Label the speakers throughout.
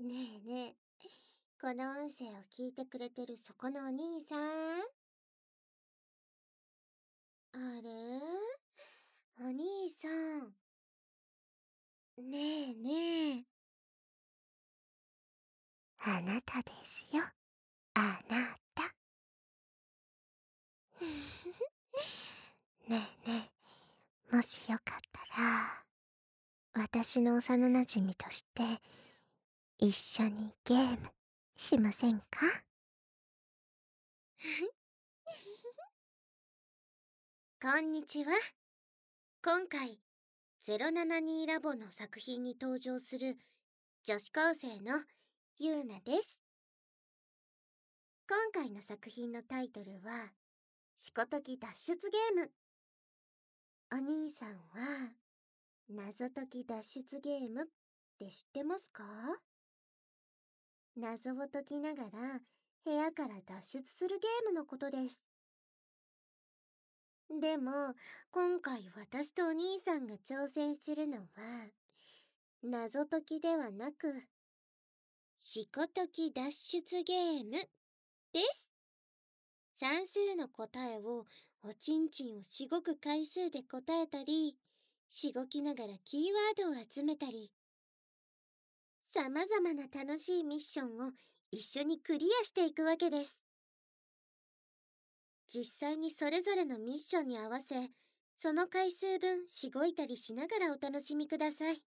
Speaker 1: ねえねえ、この音声を聞いてくれてるそこのお兄さん。あれ、お兄さん。ねえねえ。あなたですよ。あなた。ねえねえ、もしよかったら、私の幼馴染として一緒にゲームしませんか？こんにちは。今回072ラボの作品に登場する女子高生のゆうなです。今回の作品のタイトルはしこ解き脱出ゲーム。お兄さんは謎解き脱出ゲームって知ってますか？謎を解きながら部屋から脱出するゲームのことです。でも今回私とお兄さんが挑戦するのは謎解きではなくしこ解き脱出ゲームです。算数の答えをおちんちんをしごく回数で答えたり、しごきながらキーワードを集めたり、さまざまな楽しいミッションを一緒にクリアしていくわけです。実際にそれぞれのミッションに合わせ、その回数分しごいたりしながらお楽しみください。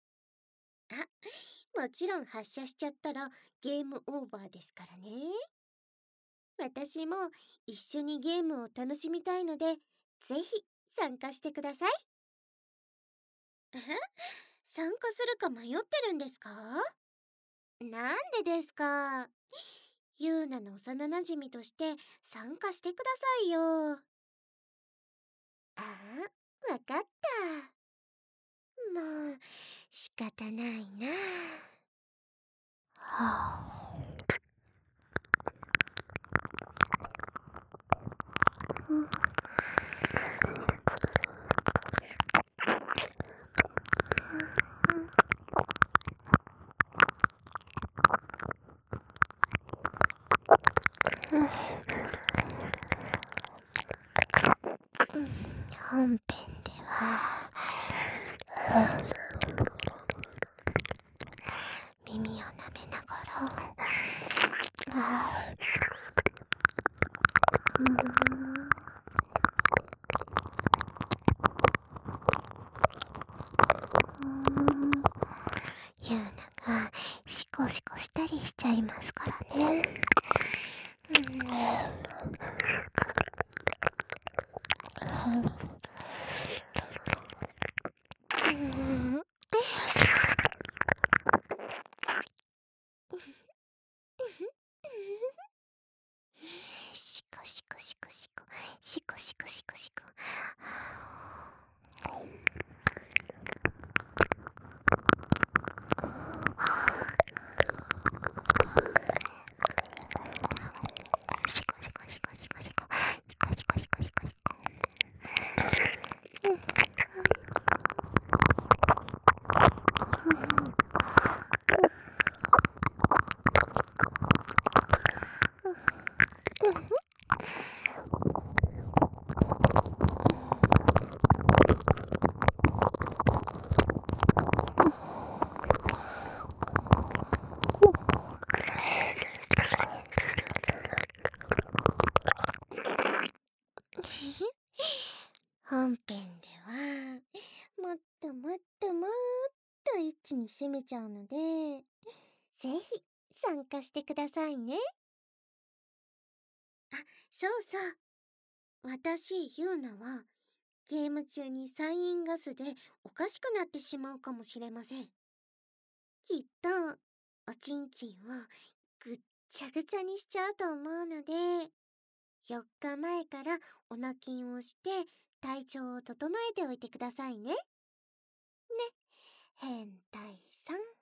Speaker 1: もちろん発射しちゃったらゲームオーバーですからね。私も一緒にゲームを楽しみたいので、ぜひ参加してください。参加するか迷ってるんですか？なんでですか？ゆうなの幼馴染として参加してくださいよ。わかった。もう、仕方ないな。は本編では、耳を舐めながら、ゆうながシコシコしたりしちゃいますからね。シコシコシコシコシコシコシコシコ。シコシコシコシコシコシコシコシコシコシコ。本編ではもっともっともっとエッチに攻めちゃうので、ぜひ参加してくださいね。そうそう。私、ゆうなはゲーム中にサインガスでおかしくなってしまうかもしれません。きっとおちんちんをぐっちゃぐちゃにしちゃうと思うので、4日前からおなきんをして体調を整えておいてくださいね。ね、変態さん。